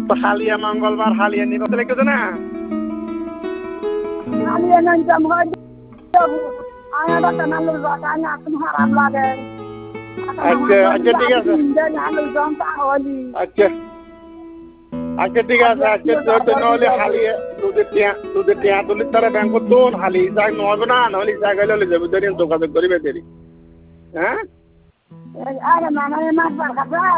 তো হালিয়া মঙ্গলবার হালিয়া নিয়ে কথা লিখেছে না? হালিয়া নাই জমগাই আয়া বাতা নালু বাতা না তুমি হারাম লাগে আচ্ছা আচ্ছা ঠিক আছে নালু জম তা হলি আচ্ছা আচ্ছা ঠিক আছে আচ্ছা তো নহলে হালিয়া দুধের টিয়া তুলি তারা ব্যাংক তো হালি যাই নহবে না নহলে জায়গায় ললে যাবে ধরে যোগাযোগ করিবে দেরি হ্যাঁ আরে মামা মাছ বার খাবে